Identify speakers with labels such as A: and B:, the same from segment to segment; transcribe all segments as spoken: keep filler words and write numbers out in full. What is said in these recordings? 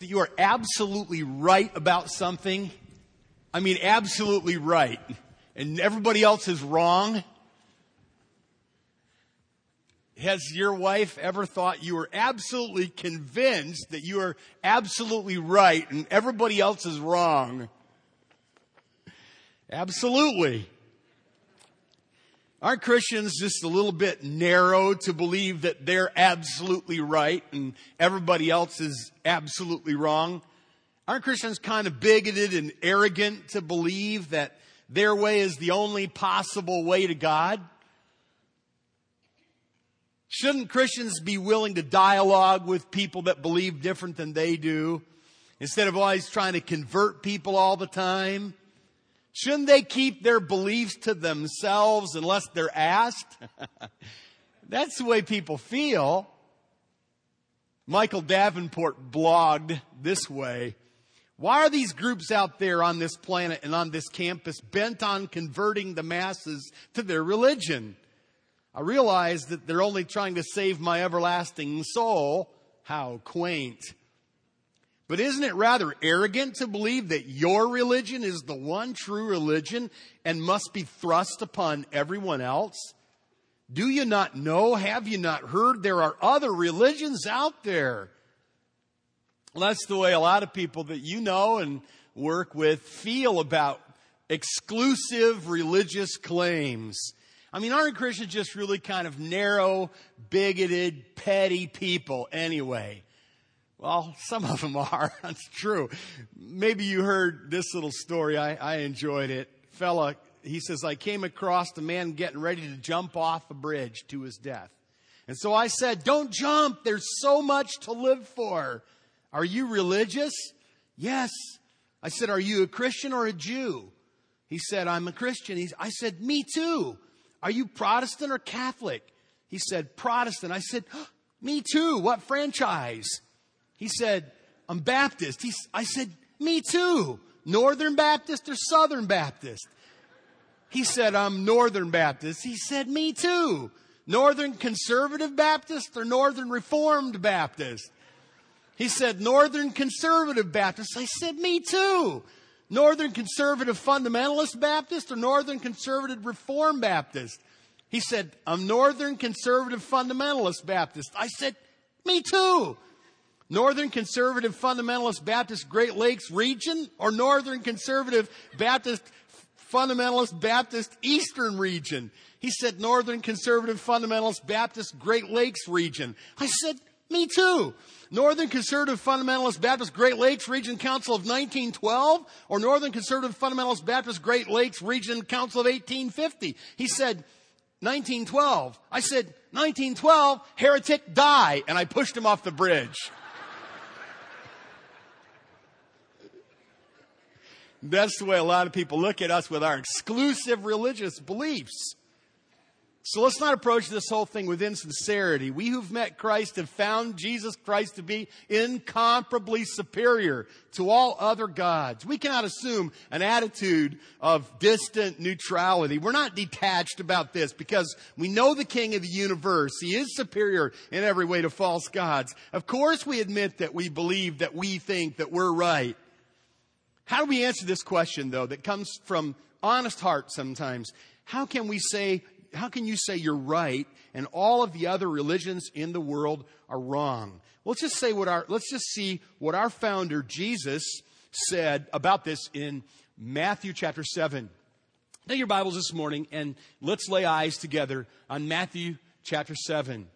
A: that you are absolutely right about something? I mean, absolutely right. And everybody else is wrong? Has your wife ever thought you were absolutely convinced that you are absolutely right and everybody else is wrong? Absolutely. Aren't Christians just a little bit narrow to believe that they're absolutely right and everybody else is absolutely wrong? Aren't Christians kind of bigoted and arrogant to believe that their way is the only possible way to God? Shouldn't Christians be willing to dialogue with people that believe different than they do, instead of always trying to convert people all the time? Shouldn't they keep their beliefs to themselves unless they're asked? That's the way people feel. Michael Davenport blogged this way: why are these groups out there on this planet and on this campus bent on converting the masses to their religion? I realize that they're only trying to save my everlasting soul. How quaint. But isn't it rather arrogant to believe that your religion is the one true religion and must be thrust upon everyone else? Do you not know? Have you not heard? There are other religions out there. Well, that's the way a lot of people that you know and work with feel about exclusive religious claims. I mean, aren't Christians just really kind of narrow, bigoted, petty people anyway? Well, some of them are. That's true. Maybe you heard this little story. I, I enjoyed it. Fella, he says, I came across a man getting ready to jump off a bridge to his death. And so I said, don't jump. There's so much to live for. Are you religious? Yes. I said, are you a Christian or a Jew? He said, I'm a Christian. He's, I said, me too. Are you Protestant or Catholic? He said, Protestant. I said, oh, me too. What franchise? He said, I'm Baptist. He, I said, me too. Northern Baptist or Southern Baptist? He said, I'm Northern Baptist. He said, me too. Northern Conservative Baptist or Northern Reformed Baptist? He said, Northern Conservative Baptist. I said, me too. Northern Conservative Fundamentalist Baptist or Northern Conservative Reformed Baptist? He said, I'm Northern Conservative Fundamentalist Baptist. I said, me too. Northern Conservative Fundamentalist Baptist Great Lakes Region or Northern Conservative Baptist Fundamentalist Baptist Eastern Region? He said, Northern Conservative Fundamentalist Baptist Great Lakes Region. I said, me too. Northern Conservative Fundamentalist Baptist Great Lakes Region Council of nineteen twelve or Northern Conservative Fundamentalist Baptist Great Lakes Region Council of eighteen fifty? He said, nineteen twelve. I said, nineteen twelve, heretic, die. And I pushed him off the bridge. That's the way a lot of people look at us with our exclusive religious beliefs. So let's not approach this whole thing with insincerity. We who've met Christ have found Jesus Christ to be incomparably superior to all other gods. We cannot assume an attitude of distant neutrality. We're not detached about this because we know the King of the universe. He is superior in every way to false gods. Of course we admit that we believe, that we think that we're right. How do we answer this question, though, that comes from honest heart sometimes? How can we say, how can you say you're right and all of the other religions in the world are wrong? Well, let's just say what our, let's just see what our founder Jesus said about this in Matthew chapter seven. Take your Bibles this morning and let's lay eyes together on Matthew chapter seven.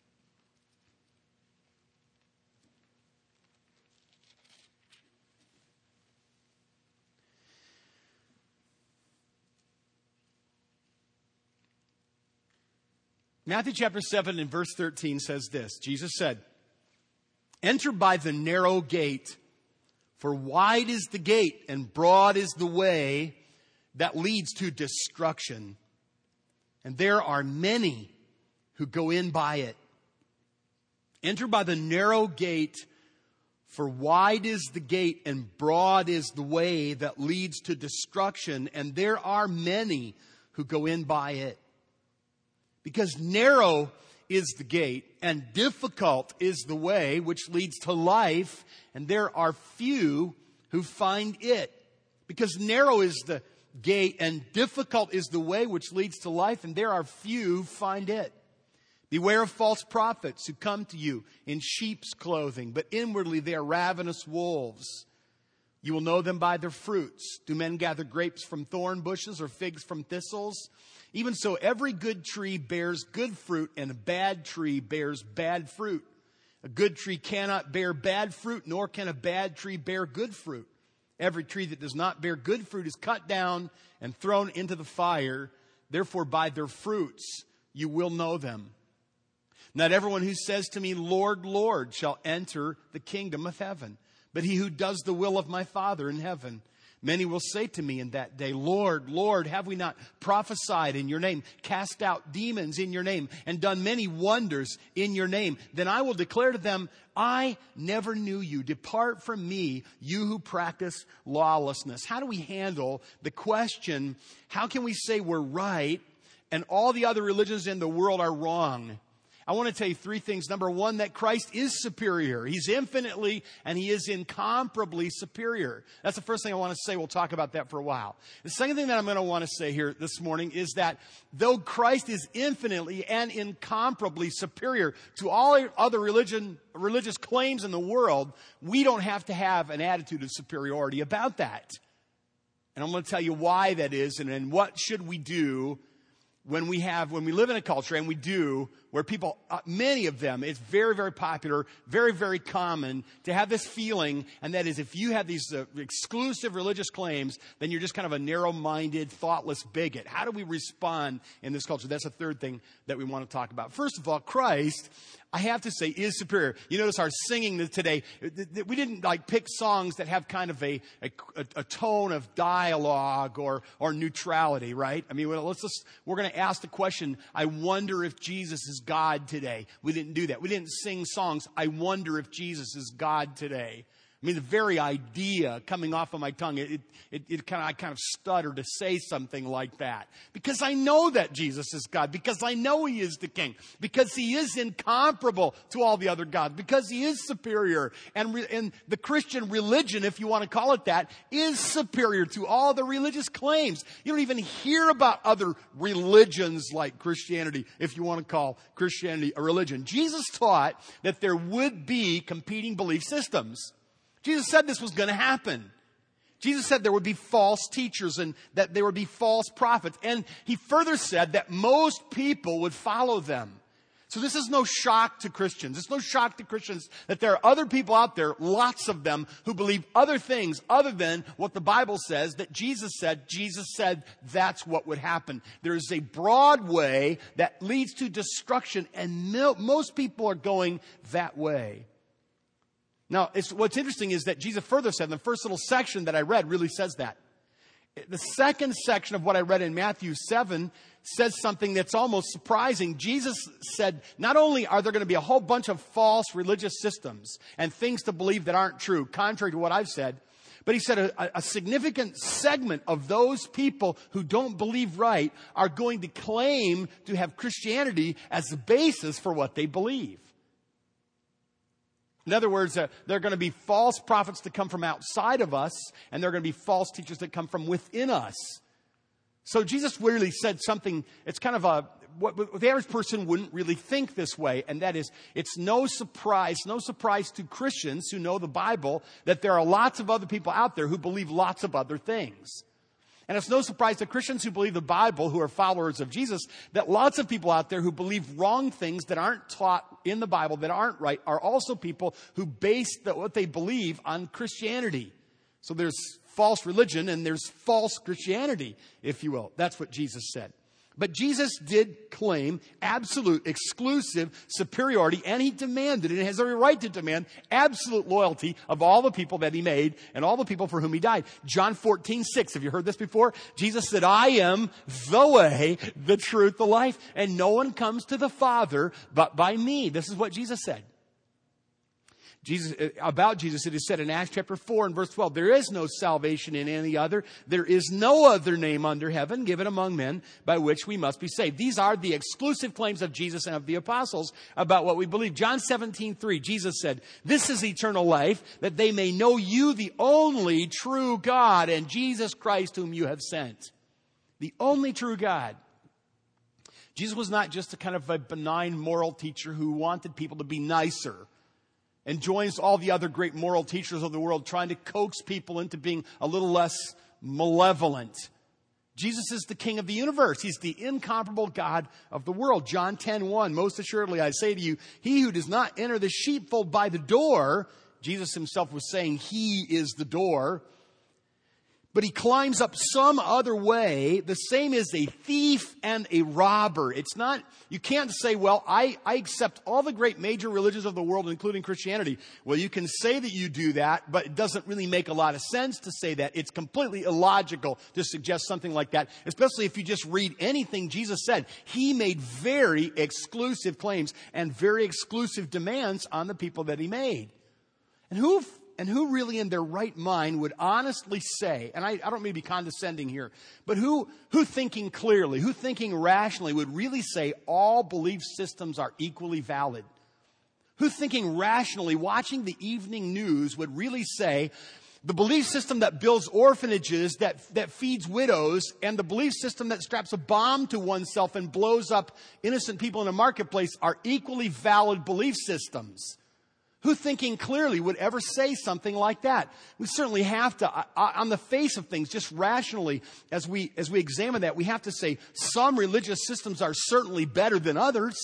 A: Matthew chapter seven and verse thirteen says this. Jesus said, enter by the narrow gate, for wide is the gate and broad is the way that leads to destruction. And there are many who go in by it. Enter by the narrow gate, for wide is the gate and broad is the way that leads to destruction. And there are many who go in by it. Because narrow is the gate, and difficult is the way which leads to life, and there are few who find it. Because narrow is the gate, and difficult is the way which leads to life, and there are few who find it. Beware of false prophets who come to you in sheep's clothing, but inwardly they are ravenous wolves. You will know them by their fruits. Do men gather grapes from thorn bushes or figs from thistles? Even so, every good tree bears good fruit, and a bad tree bears bad fruit. A good tree cannot bear bad fruit, nor can a bad tree bear good fruit. Every tree that does not bear good fruit is cut down and thrown into the fire. Therefore, by their fruits you will know them. Not everyone who says to me, Lord, Lord, shall enter the kingdom of heaven, but he who does the will of my Father in heaven. Many will say to me in that day, Lord, Lord, have we not prophesied in your name, cast out demons in your name, and done many wonders in your name? Then I will declare to them, I never knew you. Depart from me, you who practice lawlessness. How do we handle the question, how can we say we're right and all the other religions in the world are wrong? I want to tell you three things. Number one, that Christ is superior. He's infinitely and he is incomparably superior. That's the first thing I want to say. We'll talk about that for a while. The second thing that I'm going to want to say here this morning is that though Christ is infinitely and incomparably superior to all other religion, religious claims in the world, we don't have to have an attitude of superiority about that. And I'm going to tell you why that is and, and what should we do when we have, when we live in a culture, and we do, where people, uh, many of them, it's very, very popular, very, very common to have this feeling, and that is if you have these uh, exclusive religious claims, then you're just kind of a narrow-minded, thoughtless bigot. How do we respond in this culture? That's the third thing that we want to talk about. First of all, Christ, I have to say, is superior. You notice our singing today, we didn't like pick songs that have kind of a, a, a tone of dialogue or, or neutrality, right? I mean, let's just, we're going to ask the question, I wonder if Jesus is God today. We didn't do that. We didn't sing songs, I wonder if Jesus is God today. I mean, the very idea coming off of my tongue, it, it, it kind of, I kind of stutter to say something like that. Because I know that Jesus is God. Because I know he is the King. Because he is incomparable to all the other gods. Because he is superior. And, re, and the Christian religion, if you want to call it that, is superior to all the religious claims. You don't even hear about other religions like Christianity, if you want to call Christianity a religion. Jesus taught that there would be competing belief systems. Jesus said this was going to happen. Jesus said there would be false teachers and that there would be false prophets. And he further said that most people would follow them. So this is no shock to Christians. It's no shock to Christians that there are other people out there, lots of them, who believe other things other than what the Bible says that Jesus said. Jesus said that's what would happen. There is a broad way that leads to destruction, and most people are going that way. Now, it's, what's interesting is that Jesus further said, in the first little section that I read really says that. The second section of what I read in Matthew seven says something that's almost surprising. Jesus said, not only are there going to be a whole bunch of false religious systems and things to believe that aren't true, contrary to what I've said, but he said a, a significant segment of those people who don't believe right are going to claim to have Christianity as the basis for what they believe. In other words, uh, there are going to be false prophets that come from outside of us, and there are going to be false teachers that come from within us. So Jesus really said something, it's kind of a, what, what the average person wouldn't really think this way, and that is, it's no surprise, no surprise to Christians who know the Bible that there are lots of other people out there who believe lots of other things. And it's no surprise to Christians who believe the Bible, who are followers of Jesus, that lots of people out there who believe wrong things that aren't taught in the Bible, that aren't right, are also people who base the, what they believe on Christianity. So there's false religion and there's false Christianity, if you will. That's what Jesus said. But Jesus did claim absolute, exclusive superiority, and he demanded, and has every right to demand, absolute loyalty of all the people that he made and all the people for whom he died. John fourteen six, have you heard this before? Jesus said, I am the way, the truth, the life, and no one comes to the Father but by me. This is what Jesus said. Jesus, about Jesus, it is said in Acts chapter four and verse twelve, there is no salvation in any other. There is no other name under heaven given among men by which we must be saved. These are the exclusive claims of Jesus and of the apostles about what we believe. John seventeen three, Jesus said, this is eternal life, that they may know you, the only true God, and Jesus Christ whom you have sent. The only true God. Jesus was not just a kind of a benign moral teacher who wanted people to be nicer and joins all the other great moral teachers of the world trying to coax people into being a little less malevolent. Jesus is the King of the universe. He's the incomparable God of the world. John ten one, most assuredly I say to you, he who does not enter the sheepfold by the door, Jesus himself was saying he is the door, but he climbs up some other way, the same as a thief and a robber. It's not, you can't say, well, I, I accept all the great major religions of the world, including Christianity. Well, you can say that you do that, but it doesn't really make a lot of sense to say that. It's completely illogical to suggest something like that, especially if you just read anything Jesus said. He made very exclusive claims and very exclusive demands on the people that he made. And who And who really in their right mind would honestly say, and I, I don't mean to be condescending here, but who, who thinking clearly, who thinking rationally would really say all belief systems are equally valid? Who thinking rationally, watching the evening news, would really say the belief system that builds orphanages, that, that feeds widows, and the belief system that straps a bomb to oneself and blows up innocent people in a marketplace are equally valid belief systems? Who thinking clearly would ever say something like that? We certainly have to, on the face of things, just rationally, as we, as we examine that, we have to say some religious systems are certainly better than others.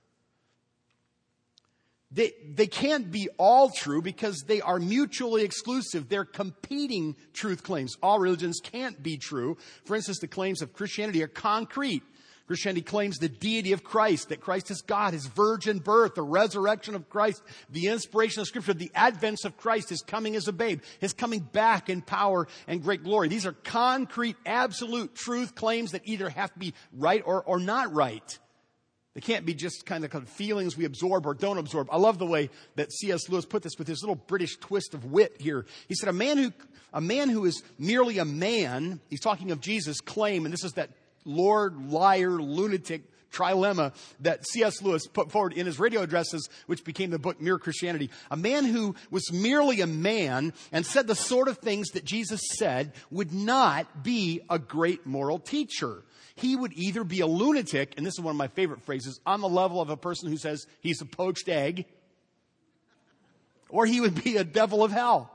A: They, they can't be all true because they are mutually exclusive. They're competing truth claims. All religions can't be true. For instance, the claims of Christianity are concrete. Christianity claims the deity of Christ, that Christ is God, his virgin birth, the resurrection of Christ, the inspiration of Scripture, the advent of Christ, his coming as a babe, his coming back in power and great glory. These are concrete, absolute truth claims that either have to be right or, or not right. They can't be just kind of, kind of feelings we absorb or don't absorb. I love the way that C S Lewis put this with his little British twist of wit here. He said, a man who, a man who is merely a man, he's talking of Jesus' claim, and this is that Lord, liar, lunatic trilemma that C S Lewis put forward in his radio addresses, which became the book Mere Christianity. A man who was merely a man and said the sort of things that Jesus said would not be a great moral teacher. He would either be a lunatic, and this is one of my favorite phrases, on the level of a person who says he's a poached egg, or he would be a devil of hell.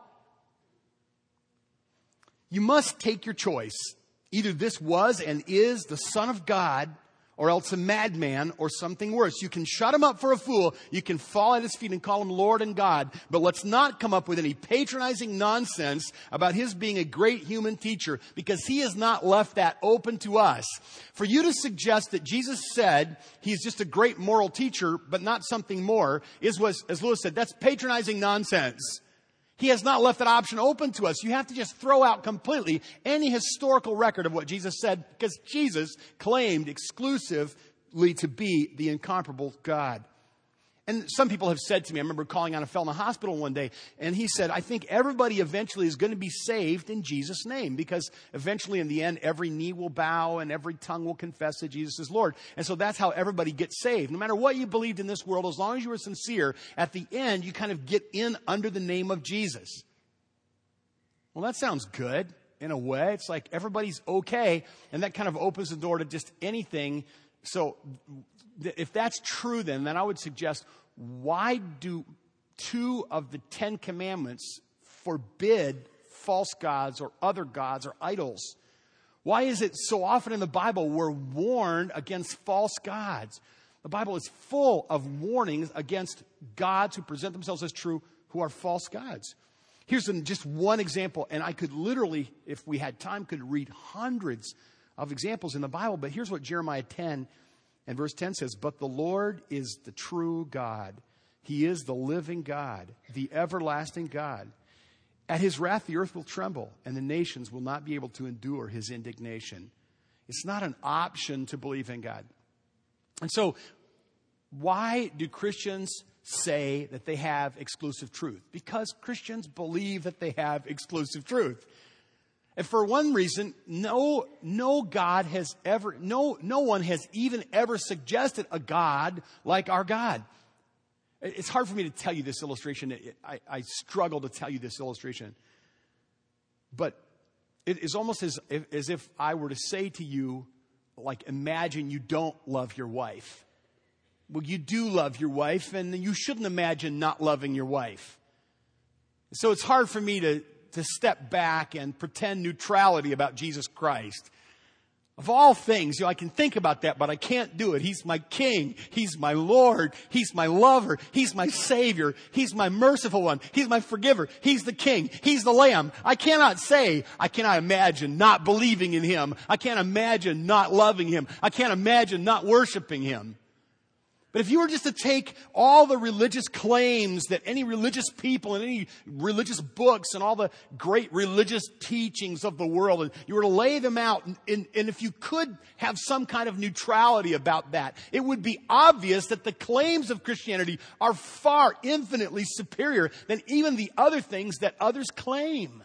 A: You must take your choice. Either this was and is the Son of God, or else a madman, or something worse. You can shut him up for a fool. You can fall at his feet and call him Lord and God. But let's not come up with any patronizing nonsense about his being a great human teacher, because he has not left that open to us. For you to suggest that Jesus said he's just a great moral teacher, but not something more, is what, as Lewis said, that's patronizing nonsense. He has not left that option open to us. You have to just throw out completely any historical record of what Jesus said, because Jesus claimed exclusively to be the incomparable God. And some people have said to me, I remember calling on a fellow in the hospital one day, and he said, I think everybody eventually is going to be saved in Jesus' name, because eventually in the end, every knee will bow and every tongue will confess that Jesus is Lord. And so that's how everybody gets saved. No matter what you believed in this world, as long as you were sincere, at the end, you kind of get in under the name of Jesus. Well, that sounds good in a way. It's like everybody's okay, and that kind of opens the door to just anything. So if that's true, then, then I would suggest, why do two of the Ten Commandments forbid false gods or other gods or idols? Why is it so often in the Bible we're warned against false gods? The Bible is full of warnings against gods who present themselves as true, who are false gods. Here's an, just one example, and I could literally, if we had time, could read hundreds of examples in the Bible, but here's what Jeremiah ten and verse ten says, but the Lord is the true God. He is the living God, the everlasting God. At his wrath, the earth will tremble, and the nations will not be able to endure his indignation. It's not an option to believe in God. And so, why do Christians say that they have exclusive truth? Because Christians believe that they have exclusive truth. And for one reason, no, no God has ever, no, no one has even ever suggested a God like our God. It's hard for me to tell you this illustration. I, I struggle to tell you this illustration. But it is almost as if, as if I were to say to you, like, imagine you don't love your wife. Well, you do love your wife, and you shouldn't imagine not loving your wife. So it's hard for me to, to step back and pretend neutrality about Jesus Christ. Of all things, you know, I can think about that, but I can't do it. He's my King. He's my Lord. He's my lover. He's my Savior. He's my merciful one. He's my forgiver. He's the King. He's the Lamb. I cannot say, I cannot imagine not believing in Him. I can't imagine not loving Him. I can't imagine not worshiping Him. But if you were just to take all the religious claims that any religious people and any religious books and all the great religious teachings of the world, and you were to lay them out, and, and, and if you could have some kind of neutrality about that, it would be obvious that the claims of Christianity are far infinitely superior than even the other things that others claim.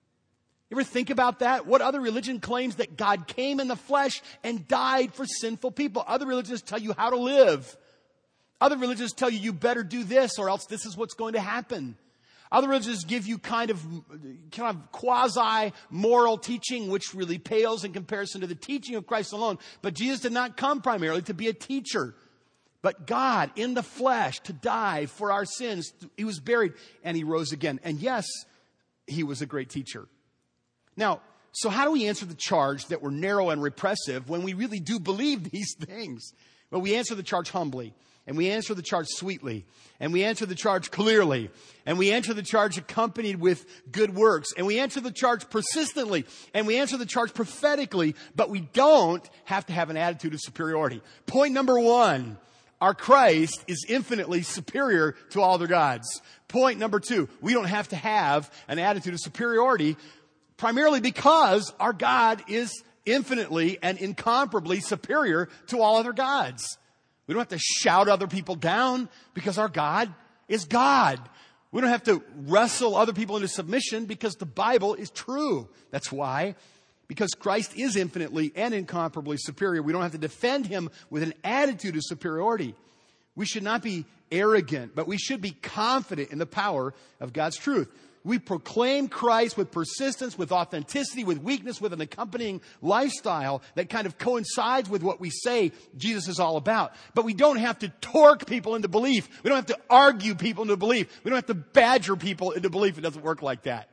A: You ever think about that? What other religion claims that God came in the flesh and died for sinful people? Other religions tell you how to live. Other religions tell you, you better do this or else this is what's going to happen. Other religions give you kind of, kind of quasi-moral teaching, which really pales in comparison to the teaching of Christ alone. But Jesus did not come primarily to be a teacher, but God in the flesh to die for our sins. He was buried and He rose again. And yes, He was a great teacher. Now, so how do we answer the charge that we're narrow and repressive when we really do believe these things? Well, we answer the charge humbly. And we answer the charge sweetly. And we answer the charge clearly. And we answer the charge accompanied with good works. And we answer the charge persistently. And we answer the charge prophetically. But we don't have to have an attitude of superiority. Point number one, our Christ is infinitely superior to all other gods. Point number two, we don't have to have an attitude of superiority, primarily because our God is infinitely and incomparably superior to all other gods. We don't have to shout other people down because our God is God. We don't have to wrestle other people into submission because the Bible is true. That's why. Because Christ is infinitely and incomparably superior. We don't have to defend Him with an attitude of superiority. We should not be arrogant, but we should be confident in the power of God's truth. We proclaim Christ with persistence, with authenticity, with weakness, with an accompanying lifestyle that kind of coincides with what we say Jesus is all about. But we don't have to torque people into belief. We don't have to argue people into belief. We don't have to badger people into belief. It doesn't work like that.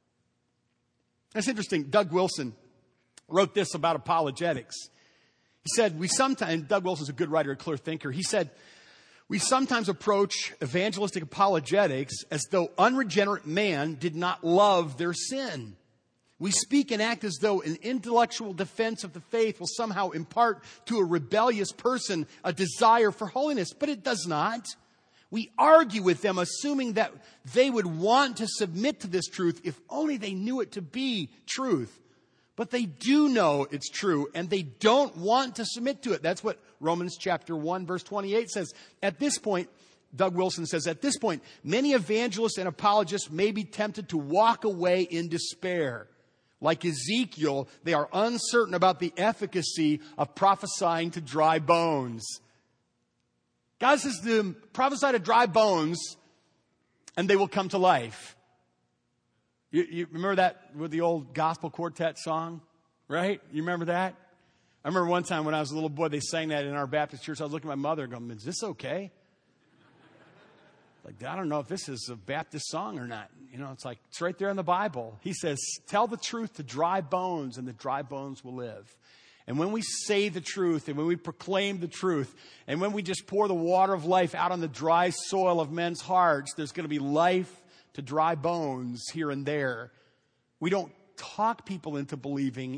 A: That's interesting. Doug Wilson wrote this about apologetics. He said, we sometimes, Doug Wilson's a good writer, a clear thinker. He said, we sometimes approach evangelistic apologetics as though unregenerate man did not love their sin. We speak and act as though an intellectual defense of the faith will somehow impart to a rebellious person a desire for holiness, but it does not. We argue with them, assuming that they would want to submit to this truth if only they knew it to be truth. But they do know it's true, and they don't want to submit to it. That's what Romans chapter one, verse twenty-eight says. At this point, Doug Wilson says, at this point, many evangelists and apologists may be tempted to walk away in despair. Like Ezekiel, they are uncertain about the efficacy of prophesying to dry bones. God says to them, prophesy to dry bones, and they will come to life. You, you remember that with the old gospel quartet song, right? You remember that? I remember one time when I was a little boy, they sang that in our Baptist church. I was looking at my mother going, is this okay? Like, I don't know if this is a Baptist song or not. You know, it's like, it's right there in the Bible. He says, tell the truth to dry bones, and the dry bones will live. And when we say the truth, and when we proclaim the truth, and when we just pour the water of life out on the dry soil of men's hearts, there's going to be life to dry bones here and there. We don't talk people into believing in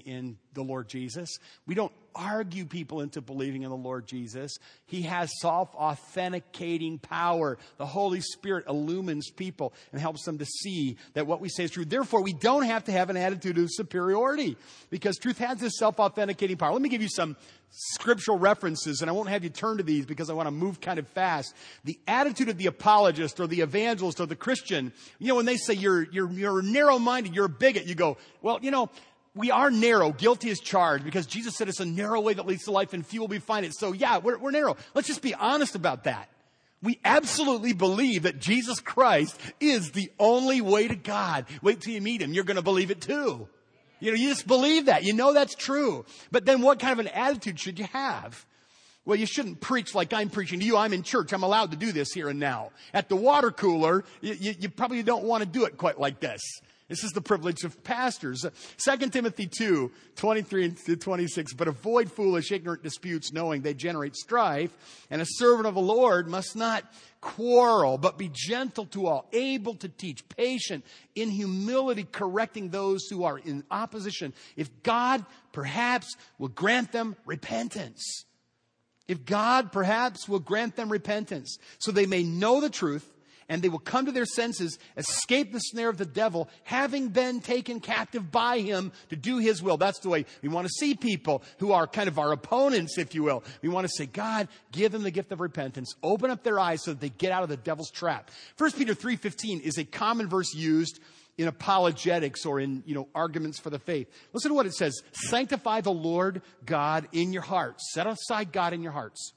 A: the Lord Jesus. We don't argue people into believing in the Lord Jesus. He has self-authenticating power. The Holy Spirit illumines people and helps them to see that what we say is true. Therefore, we don't have to have an attitude of superiority because truth has this self-authenticating power. Let me give you some scriptural references, and I won't have you turn to these because I want to move kind of fast. The attitude of the apologist or the evangelist or the Christian, you know, when they say you're, you're, you're narrow-minded, you're a bigot, you go, well, you know, we are narrow, guilty as charged, because Jesus said it's a narrow way that leads to life and few will be find it. So yeah, we're, we're narrow. Let's just be honest about that. We absolutely believe that Jesus Christ is the only way to God. Wait till you meet him. You're going to believe it too. You know, you just believe that. You know that's true. But then what kind of an attitude should you have? Well, you shouldn't preach like I'm preaching to you. I'm in church. I'm allowed to do this here and now. At the water cooler, you, you, you probably don't want to do it quite like this. This is the privilege of pastors. Second Timothy two, twenty-three to twenty-six. But avoid foolish, ignorant disputes, knowing they generate strife. And a servant of the Lord must not quarrel, but be gentle to all, able to teach, patient, in humility, correcting those who are in opposition. If God perhaps will grant them repentance. If God perhaps will grant them repentance, so they may know the truth, and they will come to their senses, escape the snare of the devil, having been taken captive by him to do his will. That's the way we want to see people who are kind of our opponents, if you will. We want to say, God, give them the gift of repentance. Open up their eyes so that they get out of the devil's trap. First Peter three fifteen is a common verse used in apologetics or in, you know, arguments for the faith. Listen to what it says. Sanctify the Lord God in your hearts. Set aside God in your hearts.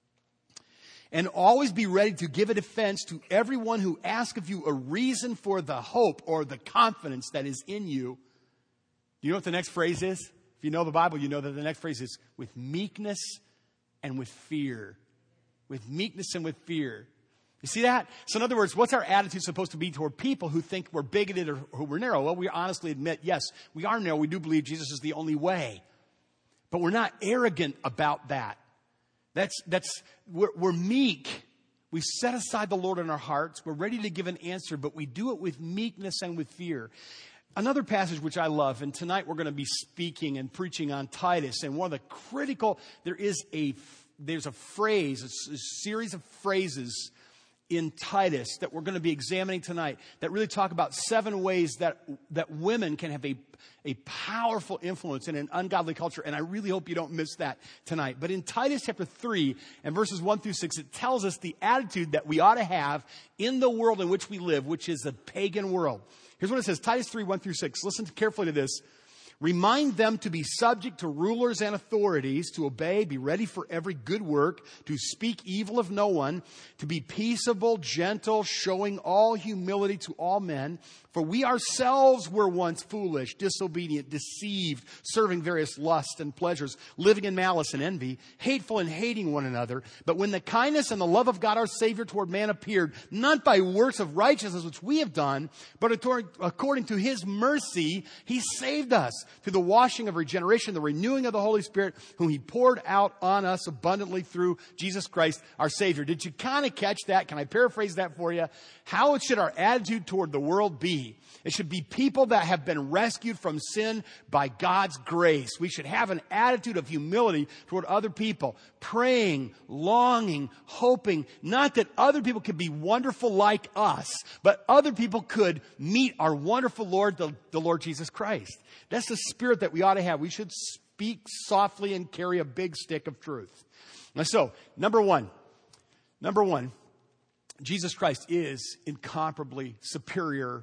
A: And always be ready to give a defense to everyone who asks of you a reason for the hope or the confidence that is in you. Do you know what the next phrase is? If you know the Bible, you know that the next phrase is with meekness and with fear. With meekness and with fear. You see that? So in other words, what's our attitude supposed to be toward people who think we're bigoted or who we're narrow? Well, we honestly admit, yes, we are narrow. We do believe Jesus is the only way. But we're not arrogant about that. That's, that's, we're, we're meek. We set aside the Lord in our hearts. We're ready to give an answer, but we do it with meekness and with fear. Another passage which I love, and tonight we're going to be speaking and preaching on Titus, and one of the critical, there is a, there's a phrase, a, a series of phrases in Titus that we're going to be examining tonight that really talk about seven ways that, that women can have a, a powerful influence in an ungodly culture. And I really hope you don't miss that tonight. But in Titus chapter three and verses one through six, it tells us the attitude that we ought to have in the world in which we live, which is a pagan world. Here's what it says, Titus three, one through six. Listen carefully to this. Remind them to be subject to rulers and authorities, to obey, be ready for every good work, to speak evil of no one, to be peaceable, gentle, showing all humility to all men. For we ourselves were once foolish, disobedient, deceived, serving various lusts and pleasures, living in malice and envy, hateful and hating one another. But when the kindness and the love of God our Savior toward man appeared, not by works of righteousness which we have done, but according to his mercy, he saved us through the washing of regeneration, the renewing of the Holy Spirit, whom he poured out on us abundantly through Jesus Christ, our Savior. Did you kind of catch that? Can I paraphrase that for you? How should our attitude toward the world be? It should be people that have been rescued from sin by God's grace. We should have an attitude of humility toward other people, praying, longing, hoping, not that other people could be wonderful like us, but other people could meet our wonderful Lord, the, the Lord Jesus Christ. That's the spirit that we ought to have. We should speak softly and carry a big stick of truth. And so, number one, number one, Jesus Christ is incomparably superior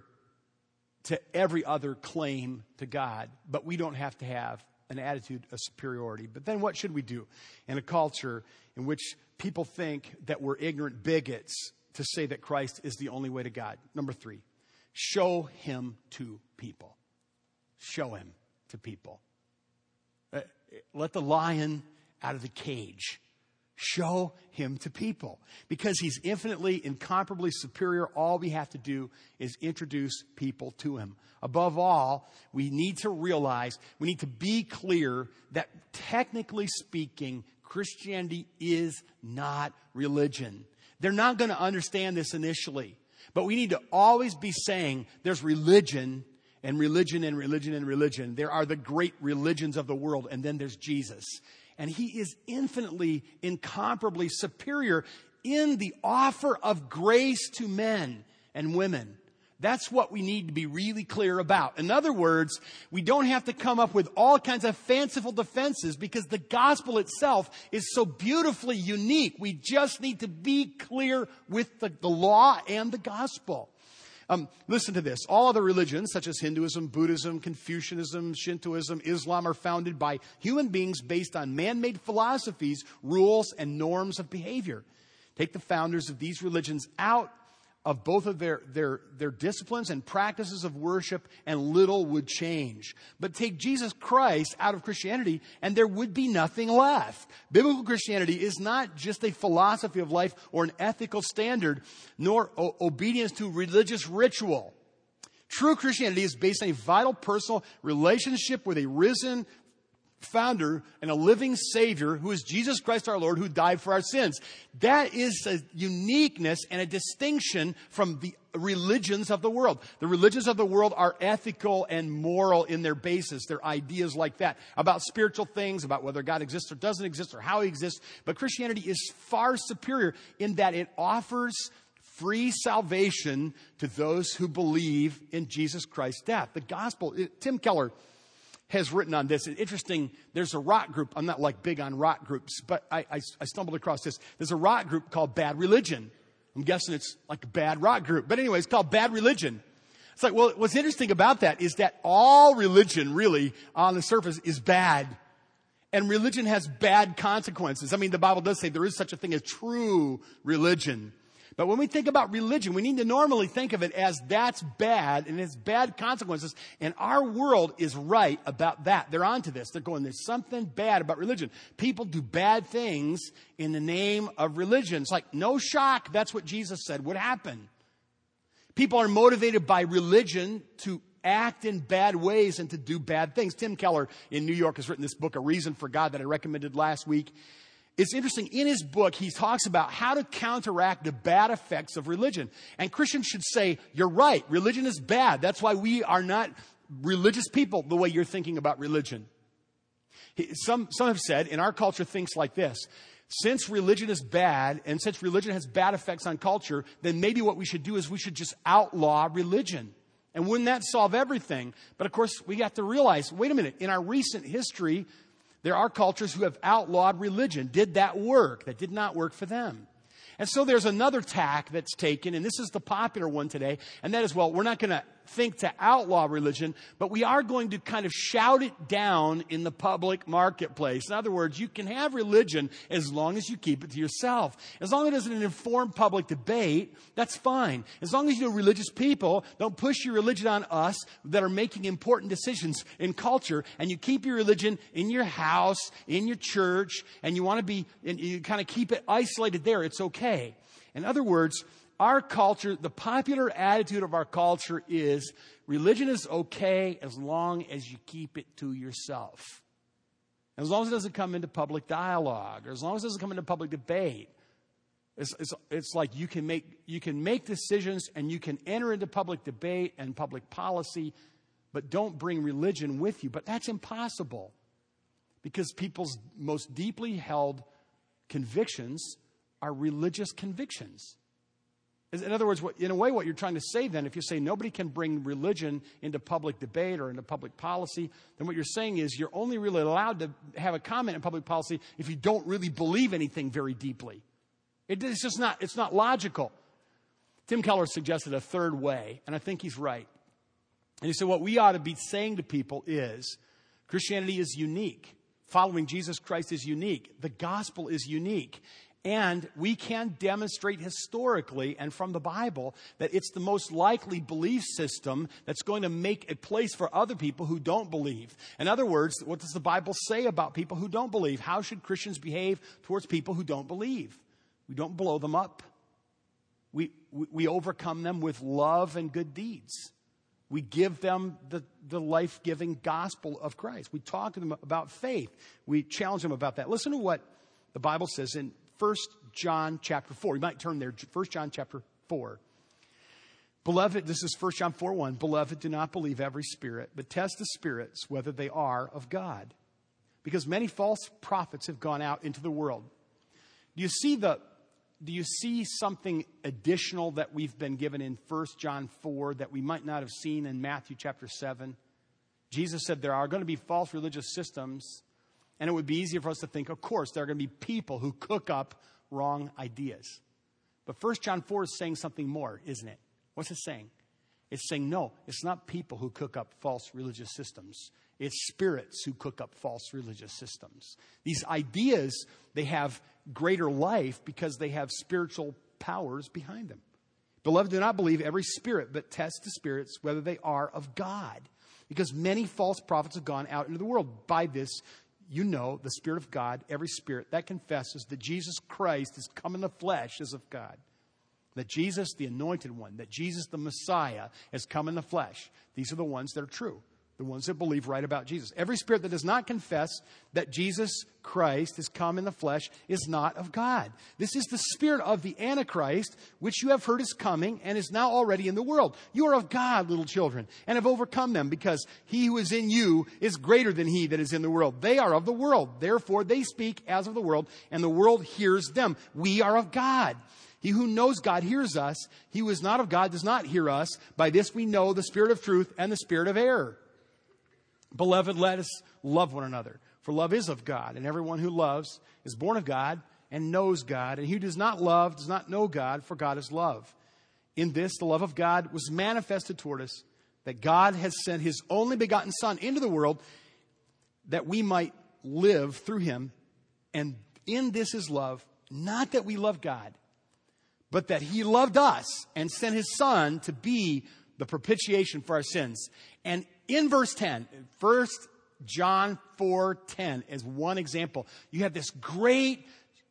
A: to every other claim to God, but we don't have to have an attitude of superiority. But then what should we do in a culture in which people think that we're ignorant bigots to say that Christ is the only way to God? Number three, show him to people. Show him to people. Uh, let the lion out of the cage. Show him to people. Because he's infinitely, incomparably superior, all we have to do is introduce people to him. Above all, we need to realize, we need to be clear that technically speaking, Christianity is not religion. They're not going to understand this initially. But we need to always be saying there's religion and religion and religion and religion. There are the great religions of the world, and then there's Jesus. And he is infinitely, incomparably superior in the offer of grace to men and women. That's what we need to be really clear about. In other words, we don't have to come up with all kinds of fanciful defenses because the gospel itself is so beautifully unique. We just need to be clear with the, the law and the gospel. Um, listen to this. All other religions, such as Hinduism, Buddhism, Confucianism, Shintoism, Islam, are founded by human beings based on man-made philosophies, rules, and norms of behavior. Take the founders of these religions out of both of their, their, their disciplines and practices of worship, and little would change. But take Jesus Christ out of Christianity, and there would be nothing left. Biblical Christianity is not just a philosophy of life or an ethical standard, nor o- obedience to religious ritual. True Christianity is based on a vital personal relationship with a risen founder and a living Savior who is Jesus Christ our Lord, who died for our sins. That is a uniqueness and a distinction from the religions of the world. The religions of the world are ethical and moral in their basis. They're ideas like that about spiritual things, about whether God exists or doesn't exist or how he exists. But Christianity is far superior in that it offers free salvation to those who believe in Jesus Christ's death. The gospel, Tim Keller has written on this. It's interesting, there's a rock group. I'm not like big on rock groups, but I, I, I stumbled across this. There's a rock group called Bad Religion. I'm guessing it's like a bad rock group. But anyway, it's called Bad Religion. It's like, well, what's interesting about that is that all religion really on the surface is bad. And religion has bad consequences. I mean, the Bible does say there is such a thing as true religion. But when we think about religion, we need to normally think of it as that's bad and it's bad consequences. And our world is right about that. They're onto this. They're going, there's something bad about religion. People do bad things in the name of religion. It's like, no shock. That's what Jesus said would happen. People are motivated by religion to act in bad ways and to do bad things. Tim Keller in New York has written this book, A Reason for God, that I recommended last week. It's interesting. In his book, he talks about how to counteract the bad effects of religion. And Christians should say, you're right. Religion is bad. That's why we are not religious people the way you're thinking about religion. Some, some have said, and our culture thinks like this: since religion is bad and since religion has bad effects on culture, then maybe what we should do is we should just outlaw religion. And wouldn't that solve everything? But of course, we have to realize, wait a minute, in our recent history, there are cultures who have outlawed religion. Did that work? That did not work for them. And so there's another tack that's taken, and this is the popular one today, and that is, well, we're not going to think to outlaw religion, but we are going to kind of shout it down in the public marketplace. In other words, you can have religion as long as you keep it to yourself. As long as it doesn't inform public debate, that's fine. As long as you know religious people don't push your religion on us that are making important decisions in culture, and you keep your religion in your house, in your church, and you want to be, and you kind of keep it isolated there, it's okay. In other words, our culture, the popular attitude of our culture is religion is okay as long as you keep it to yourself. As long as it doesn't come into public dialogue, or as long as it doesn't come into public debate. It's, it's, it's like you can make, you can make decisions and you can enter into public debate and public policy, but don't bring religion with you. But that's impossible because people's most deeply held convictions are religious convictions. In other words, in a way, what you're trying to say then, if you say nobody can bring religion into public debate or into public policy, then what you're saying is you're only really allowed to have a comment in public policy if you don't really believe anything very deeply. It's just not, it's not logical. Tim Keller suggested a third way, and I think he's right. And he said what we ought to be saying to people is Christianity is unique. Following Jesus Christ is unique. The gospel is unique. And we can demonstrate historically and from the Bible that it's the most likely belief system that's going to make a place for other people who don't believe. In other words, what does the Bible say about people who don't believe? How should Christians behave towards people who don't believe? We don't blow them up. We, we, we overcome them with love and good deeds. We give them the, the life-giving gospel of Christ. We talk to them about faith. We challenge them about that. Listen to what the Bible says in First John chapter four. You might turn there, First John chapter four. Beloved, this is First John four one. Beloved, do not believe every spirit, but test the spirits whether they are of God. Because many false prophets have gone out into the world. Do you see the do you see something additional that we've been given in First John four that we might not have seen in Matthew chapter seven? Jesus said there are going to be false religious systems, and it would be easier for us to think, of course, there are going to be people who cook up wrong ideas. But First John four is saying something more, isn't it? What's it saying? It's saying, no, it's not people who cook up false religious systems. It's spirits who cook up false religious systems. These ideas, they have greater life because they have spiritual powers behind them. Beloved, do not believe every spirit, but test the spirits whether they are of God. Because many false prophets have gone out into the world. By this, you know the Spirit of God, every spirit that confesses that Jesus Christ has come in the flesh is of God. That Jesus, the anointed one, that Jesus, the Messiah, has come in the flesh. These are the ones that are true. The ones that believe right about Jesus. Every spirit that does not confess that Jesus Christ has come in the flesh is not of God. This is the spirit of the Antichrist, which you have heard is coming and is now already in the world. You are of God, little children, and have overcome them, because he who is in you is greater than he that is in the world. They are of the world. Therefore, they speak as of the world, and the world hears them. We are of God. He who knows God hears us. He who is not of God does not hear us. By this we know the spirit of truth and the spirit of error. Beloved, let us love one another, for love is of God, and everyone who loves is born of God and knows God. And he who does not love does not know God, for God is love. In this, the love of God was manifested toward us, that God has sent his only begotten Son into the world, that we might live through him. And in this is love, not that we love God, but that he loved us and sent his Son to be the propitiation for our sins. And in verse ten, First John four ten is one example. You have this great,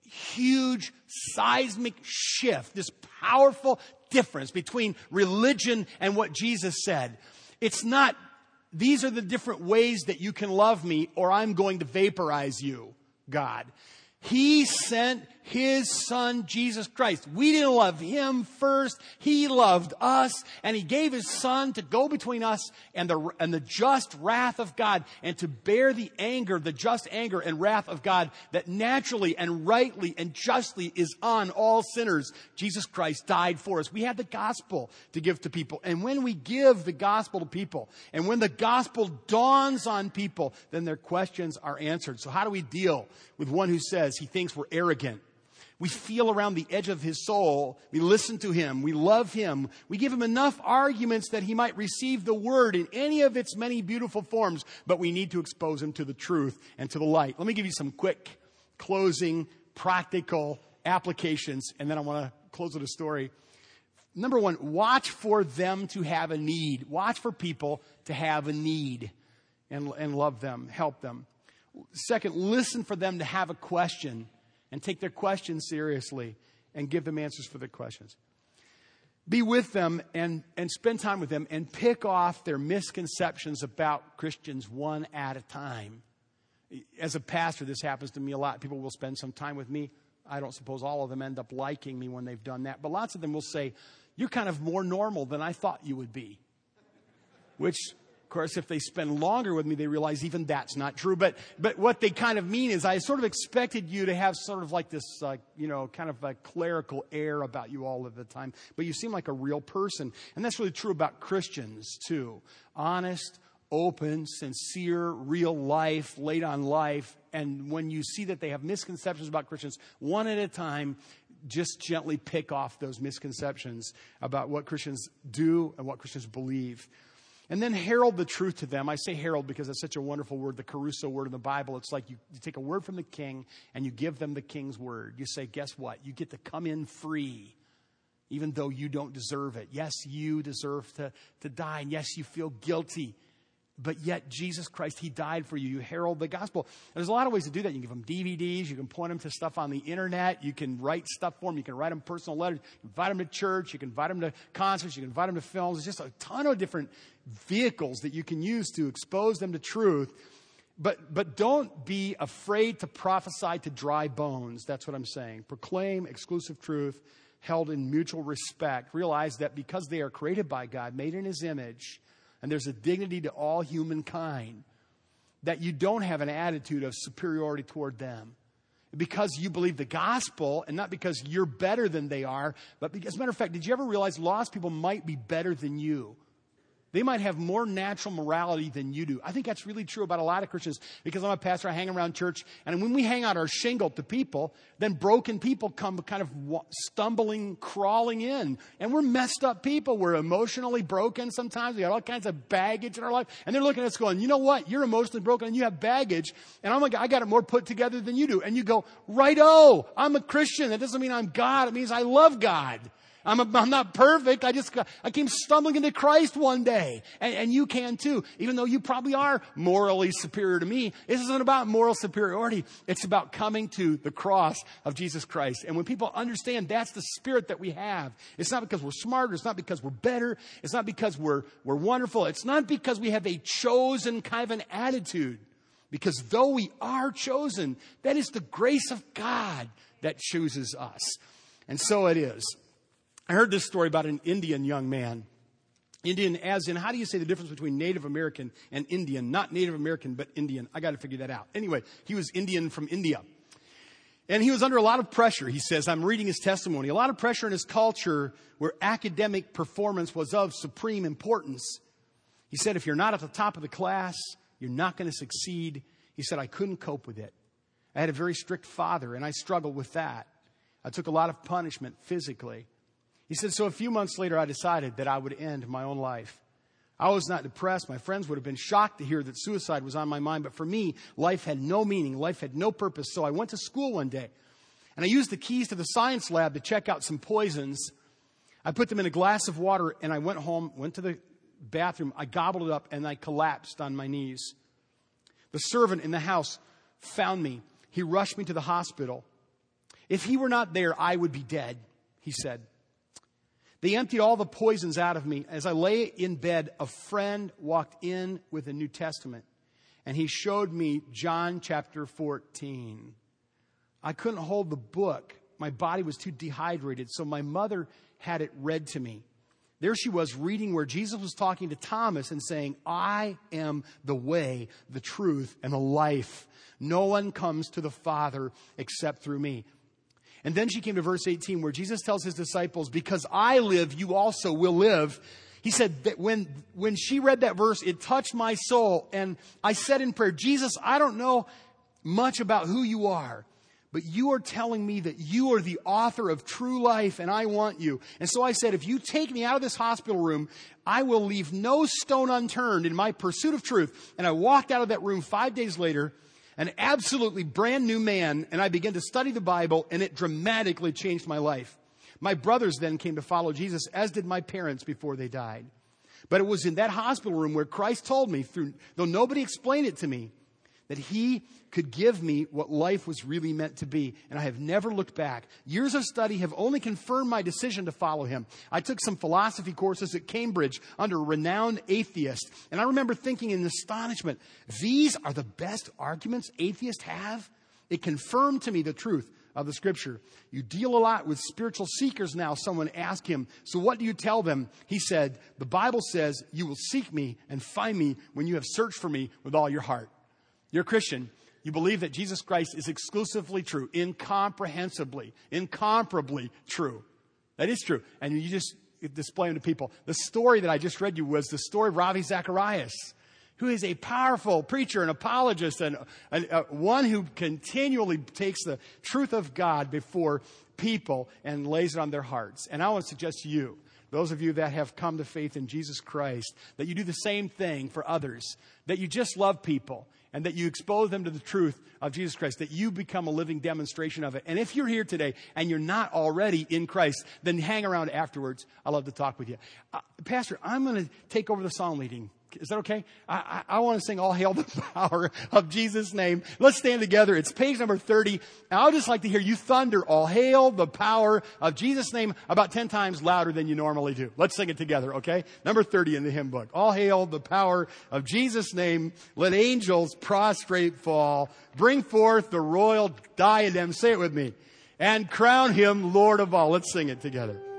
A: huge, seismic shift, this powerful difference between religion and what Jesus said. It's not, these are the different ways that you can love me, or I'm going to vaporize you, God. He sent his Son, Jesus Christ. We didn't love him first. He loved us, and he gave his Son to go between us and the, and the just wrath of God, and to bear the anger, the just anger and wrath of God that naturally and rightly and justly is on all sinners. Jesus Christ died for us. We have the gospel to give to people. And when we give the gospel to people, and when the gospel dawns on people, then their questions are answered. So how do we deal with one who says he thinks we're arrogant? We feel around the edge of his soul. We listen to him. We love him. We give him enough arguments that he might receive the word in any of its many beautiful forms. But we need to expose him to the truth and to the light. Let me give you some quick, closing, practical applications. And then I want to close with a story. Number one, watch for them to have a need. Watch for people to have a need, and, and love them, help them. Second, listen for them to have a question, and take their questions seriously and give them answers for their questions. Be with them and, and spend time with them, and pick off their misconceptions about Christians one at a time. As a pastor, this happens to me a lot. People will spend some time with me. I don't suppose all of them end up liking me when they've done that. But lots of them will say, you're kind of more normal than I thought you would be. Which, of course, if they spend longer with me, they realize even that's not true. But but what they kind of mean is, I sort of expected you to have sort of like this, uh, you know, kind of a clerical air about you all of the time. But you seem like a real person. And that's really true about Christians, too. Honest, open, sincere, real life, laid on life. And when you see that they have misconceptions about Christians, one at a time, just gently pick off those misconceptions about what Christians do and what Christians believe. And then herald the truth to them. I say herald because it's such a wonderful word, the caruso word in the Bible. It's like you, you take a word from the king and you give them the king's word. You say, guess what? You get to come in free, even though you don't deserve it. Yes, you deserve to, to die. And yes, you feel guilty. But yet, Jesus Christ, he died for you. You herald the gospel. There's a lot of ways to do that. You can give them D V Ds. You can point them to stuff on the internet. You can write stuff for them. You can write them personal letters. You can invite them to church. You can invite them to concerts. You can invite them to films. There's just a ton of different vehicles that you can use to expose them to truth. But, but don't be afraid to prophesy to dry bones. That's what I'm saying. Proclaim exclusive truth.
B: held in mutual respect, realize that because they are created by God, made in His image, and there's a dignity to all humankind, that you don't have an attitude of superiority toward them. Because you believe the gospel, and not because you're better than they are, but because, as a matter of fact, did you ever realize lost people might be better than you? They might have more natural morality than you do. I think that's really true about a lot of Christians, because I'm a pastor, I hang around church, and when we hang out our shingle to people, then broken people come kind of stumbling, crawling in. And we're messed up people. We're emotionally broken sometimes. We got all kinds of baggage in our life. And they're looking at us going, you know what? You're emotionally broken and you have baggage, and I'm like, I got it more put together than you do. And you go, righto, I'm a Christian. That doesn't mean I'm God. It means I love God. I'm, a, I'm not perfect. I just got, I came stumbling into Christ one day. And, and you can too, even though you probably are morally superior to me. This isn't about moral superiority. It's about coming to the cross of Jesus Christ. And when people understand that's the spirit that we have, it's not because we're smarter. It's not because we're better. It's not because we're, we're wonderful. It's not because we have a chosen kind of an attitude. Because though we are chosen, that is the grace of God that chooses us. And so it is. I heard this story about an Indian young man. Indian as in, how do you say the difference between Native American and Indian? Not Native American, but Indian. I got to figure that out. Anyway, he was Indian from India. And he was under a lot of pressure, he says. I'm reading his testimony. A lot of pressure in his culture where academic performance was of supreme importance. He said, if you're not at the top of the class, you're not going to succeed. He said, I couldn't cope with it. I had a very strict father, and I struggled with that. I took a lot of punishment physically. He said, so a few months later, I decided that I would end my own life. I was not depressed. My friends would have been shocked to hear that suicide was on my mind. But for me, life had no meaning. Life had no purpose. So I went to school one day, and I used the keys to the science lab to check out some poisons. I put them in a glass of water, and I went home, went to the bathroom. I gobbled it up, and I collapsed on my knees. The servant in the house found me. He rushed me to the hospital. If he were not there, I would be dead, he said. They emptied all the poisons out of me. As I lay in bed, a friend walked in with a New Testament, and he showed me John chapter fourteen. I couldn't hold the book. My body was too dehydrated, so my mother had it read to me. There she was reading where Jesus was talking to Thomas and saying, I am the way, the truth, and the life. No one comes to the Father except through me. And then she came to verse eighteen where Jesus tells his disciples, because I live, you also will live. He said that when, when she read that verse, it touched my soul. And I said in prayer, Jesus, I don't know much about who you are, but you are telling me that you are the author of true life, and I want you. And so I said, if you take me out of this hospital room, I will leave no stone unturned in my pursuit of truth. And I walked out of that room five days later, an absolutely brand new man, and I began to study the Bible, and it dramatically changed my life. My brothers then came to follow Jesus, as did my parents before they died. But it was in that hospital room where Christ told me, through, though nobody explained it to me, that he could give me what life was really meant to be. And I have never looked back. Years of study have only confirmed my decision to follow him. I took some philosophy courses at Cambridge under a renowned atheist. And I remember thinking in astonishment, these are the best arguments atheists have? It confirmed to me the truth of the scripture. You deal a lot with spiritual seekers now. Someone asked him, so what do you tell them? He said, the Bible says you will seek me and find me when you have searched for me with all your heart. You're a Christian. You believe that Jesus Christ is exclusively true, incomprehensibly, incomparably true. That is true. And you just display them to people. The story that I just read you was the story of Ravi Zacharias, who is a powerful preacher and apologist and a, a, one who continually takes the truth of God before people and lays it on their hearts. And I want to suggest to you, those of you that have come to faith in Jesus Christ, that you do the same thing for others, that you just love people, and that you expose them to the truth of Jesus Christ, that you become a living demonstration of it. And if you're here today and you're not already in Christ, then hang around afterwards. I'd love to talk with you. Uh, Pastor, I'm going to take over the song leading. Is that okay? I, I, I want to sing All Hail the Power of Jesus' Name. Let's stand together. It's page number thirty. And I would just like to hear you thunder All Hail the Power of Jesus' Name about ten times louder than you normally do. Let's sing it together, okay? Number thirty in the hymn book. All hail the power of Jesus' name. Let angels prostrate fall. Bring forth the royal diadem. Say it with me. and crown him Lord of all. Let's sing it together.